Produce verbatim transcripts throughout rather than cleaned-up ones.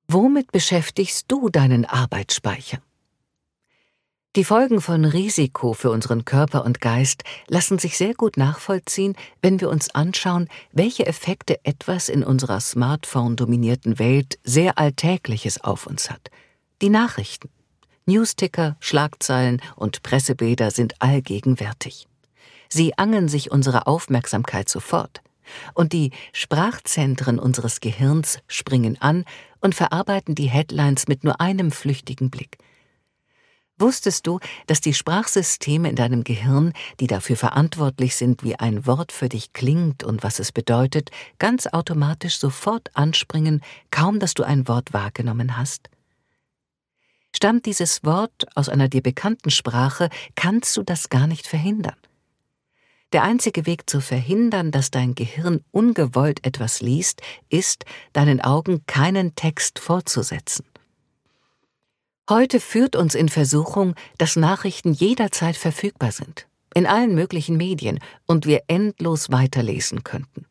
Womit beschäftigst du deinen Arbeitsspeicher? Die Folgen von Risiko für unseren Körper und Geist lassen sich sehr gut nachvollziehen, wenn wir uns anschauen, welche Effekte etwas in unserer Smartphone-dominierten Welt sehr Alltägliches auf uns hat. Die Nachrichten. Newsticker, Schlagzeilen und Pressebilder sind allgegenwärtig. Sie angeln sich unsere Aufmerksamkeit sofort. Und die Sprachzentren unseres Gehirns springen an und verarbeiten die Headlines mit nur einem flüchtigen Blick. Wusstest du, dass die Sprachsysteme in deinem Gehirn, die dafür verantwortlich sind, wie ein Wort für dich klingt und was es bedeutet, ganz automatisch sofort anspringen, kaum dass du ein Wort wahrgenommen hast? Stammt dieses Wort aus einer dir bekannten Sprache, kannst du das gar nicht verhindern. Der einzige Weg zu verhindern, dass dein Gehirn ungewollt etwas liest, ist, deinen Augen keinen Text vorzusetzen. Heute führt uns in Versuchung, dass Nachrichten jederzeit verfügbar sind, in allen möglichen Medien, und wir endlos weiterlesen könnten.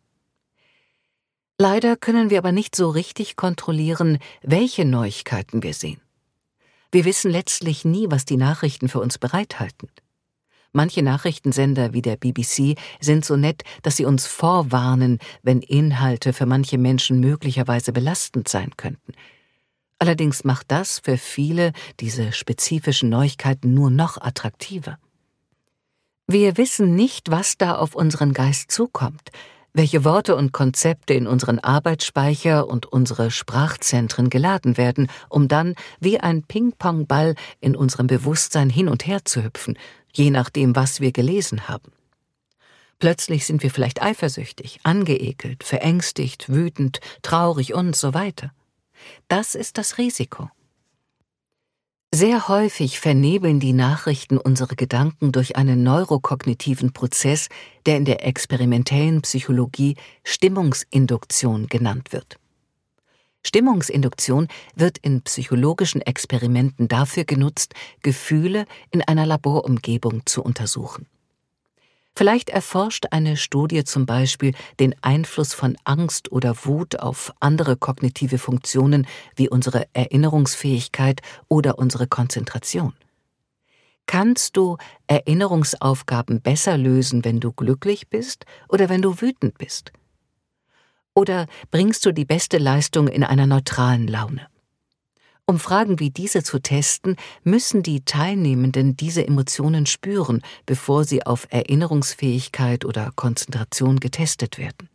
Leider können wir aber nicht so richtig kontrollieren, welche Neuigkeiten wir sehen. Wir wissen letztlich nie, was die Nachrichten für uns bereithalten. Manche Nachrichtensender wie der B B C sind so nett, dass sie uns vorwarnen, wenn Inhalte für manche Menschen möglicherweise belastend sein könnten. Allerdings macht das für viele diese spezifischen Neuigkeiten nur noch attraktiver. Wir wissen nicht, was da auf unseren Geist zukommt, welche Worte und Konzepte in unseren Arbeitsspeicher und unsere Sprachzentren geladen werden, um dann wie ein Ping-Pong-Ball in unserem Bewusstsein hin und her zu hüpfen, je nachdem, was wir gelesen haben. Plötzlich sind wir vielleicht eifersüchtig, angeekelt, verängstigt, wütend, traurig und so weiter. Das ist das Risiko. Sehr häufig vernebeln die Nachrichten unsere Gedanken durch einen neurokognitiven Prozess, der in der experimentellen Psychologie Stimmungsinduktion genannt wird. Stimmungsinduktion wird in psychologischen Experimenten dafür genutzt, Gefühle in einer Laborumgebung zu untersuchen. Vielleicht erforscht eine Studie zum Beispiel den Einfluss von Angst oder Wut auf andere kognitive Funktionen wie unsere Erinnerungsfähigkeit oder unsere Konzentration. Kannst du Erinnerungsaufgaben besser lösen, wenn du glücklich bist oder wenn du wütend bist? Oder bringst du die beste Leistung in einer neutralen Laune? Um Fragen wie diese zu testen, müssen die Teilnehmenden diese Emotionen spüren, bevor sie auf Erinnerungsfähigkeit oder Konzentration getestet werden.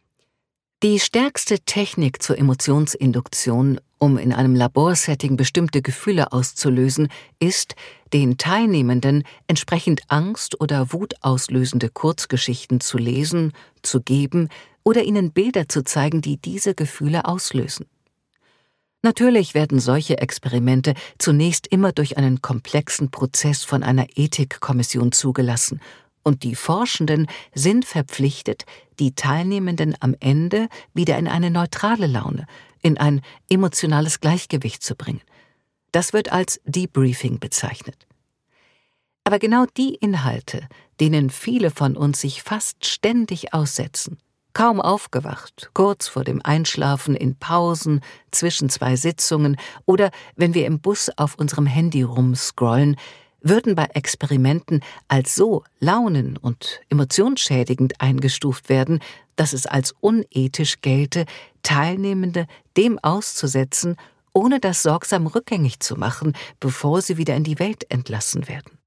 Die stärkste Technik zur Emotionsinduktion, um in einem Laborsetting bestimmte Gefühle auszulösen, ist, den Teilnehmenden entsprechend Angst- oder wutauslösende Kurzgeschichten zu lesen, zu geben oder ihnen Bilder zu zeigen, die diese Gefühle auslösen. Natürlich werden solche Experimente zunächst immer durch einen komplexen Prozess von einer Ethikkommission zugelassen, und die Forschenden sind verpflichtet, die Teilnehmenden am Ende wieder in eine neutrale Laune, in ein emotionales Gleichgewicht zu bringen. Das wird als Debriefing bezeichnet. Aber genau die Inhalte, denen viele von uns sich fast ständig aussetzen, kaum aufgewacht, kurz vor dem Einschlafen, in Pausen, zwischen zwei Sitzungen oder wenn wir im Bus auf unserem Handy rumscrollen, würden bei Experimenten als so launen- und emotionsschädigend eingestuft werden, dass es als unethisch gelte, Teilnehmende dem auszusetzen, ohne das sorgsam rückgängig zu machen, bevor sie wieder in die Welt entlassen werden.